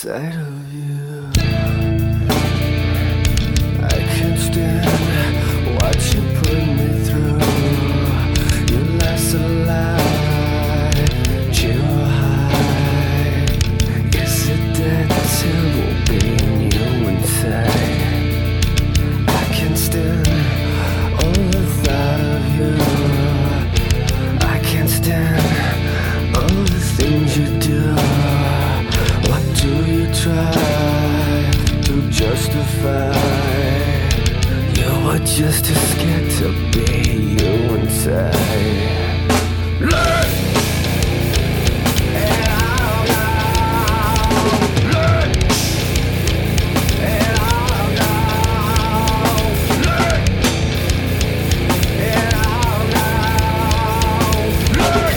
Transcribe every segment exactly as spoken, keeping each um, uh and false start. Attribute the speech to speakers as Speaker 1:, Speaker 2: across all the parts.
Speaker 1: sight of you. I can't stand what you put me through. Your life's a lie, too high. Is it that terrible being you inside? I can't stand all the thought of you. I can't stand all the things you do. What do you try to justify? You were just too scared to be you inside. Learn! And I'll know. Learn! And I'll know. Learn! And I'll know. Learn!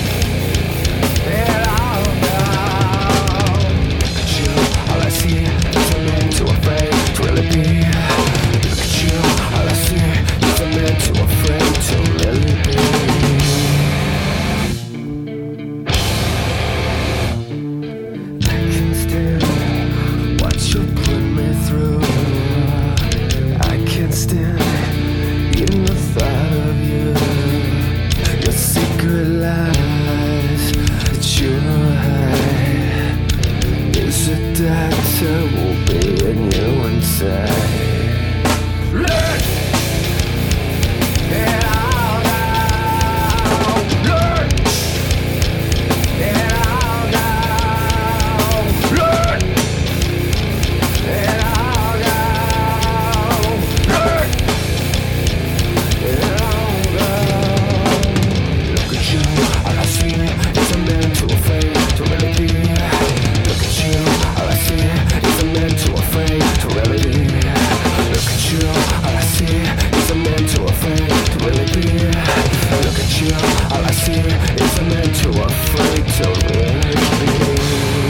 Speaker 1: And I'll know. Look at you, all I see is a man too afraid to really be. Look at you, all I see is a man too afraid to really be. I can't stand what you put me through. I can't stand even the thought of you. Your secret lies that you hide. Is it that terrible being you inside? Learn! And I'll know. Learn! And I'll know. Learn! And I'll know. Learn! And I'll know. Look at you, all I see is a man too afraid to really be. Look at you, all I see is a man too afraid to really be. Look at you, all I see is a man too afraid to really be. Look at you, all I see is a man too afraid to really be.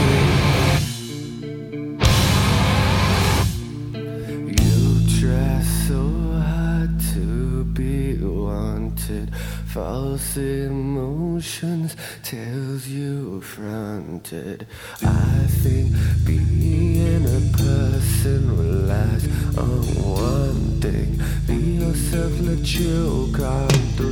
Speaker 1: You try so hard to be wanted. False emotions tells you fronted. I think being a person relies on one thing. Be yourself, let you come through.